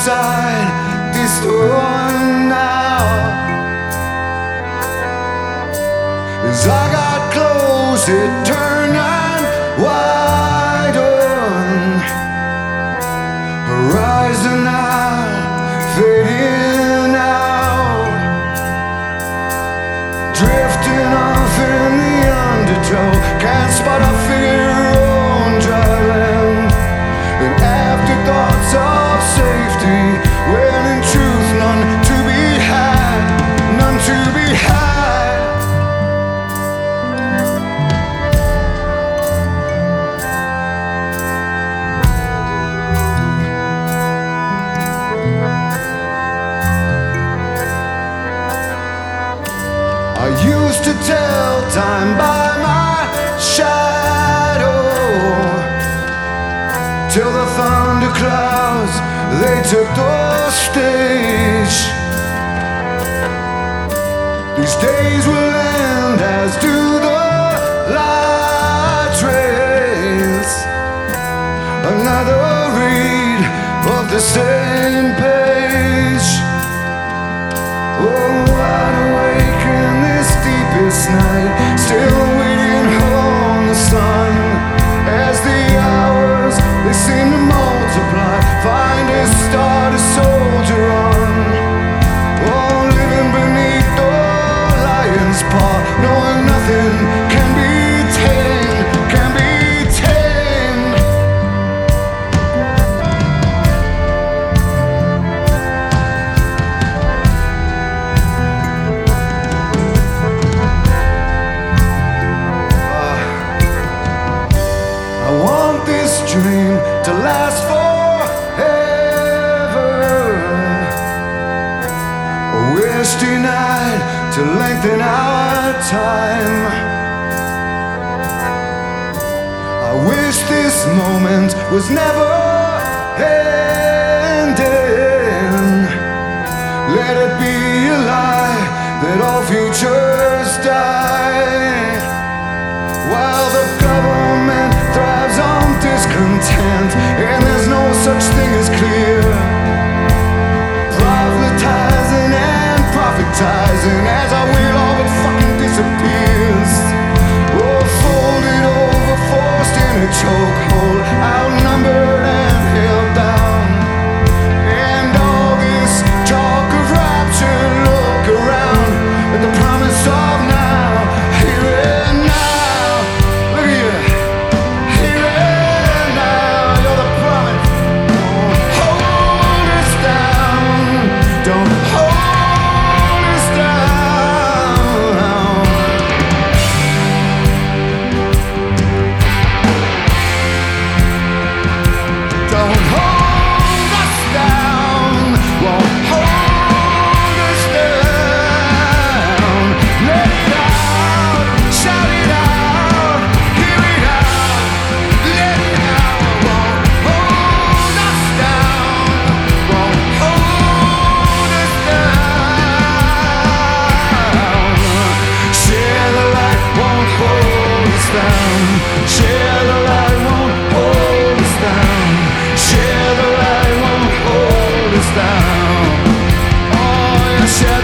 inside this door now. As I got close, it turned and widened. Horizon now, fading out, drifting off in the undertow. Can't spot a figure on dry land. And afterthoughts of safety, when in truth none to be had, none to be had. I used to tell time by my shadow, till the thunderclouds, they took the stage. These days will end, as do the light rays. Another read of the same page. Oh, wide awake in this deepest night, still waiting on the sun. As the hours, they seem to multiply, find a star to soldier on. Oh, living beneath the lion's paw, knowing nothing can be tamed, can be tamed. I want this dream to last forever, a wish denied to lengthen our time. I wish this moment was never ending. Let it be a lie that all futures die, while the government thrives on discontent, and there's no such thing as clear. Proselytizing and prophetizing as our will all but fucking disappears. Oh, folded over, forced in a chokehold, outnumbered and held down. And all this talk of rapture, look around at the promise of now, here and now. Look at you. Here and now, you're the promise. Don't hold us down. Don't hold us down. Don't hold us down. Won't hold us down. Let it out. Shout it out. Hear it out. Let it out. Won't hold us down. Won't hold us down. Share the light, won't hold us down. Share the light, won't hold us down. Share the light, won't hold us down. Oh, yeah, share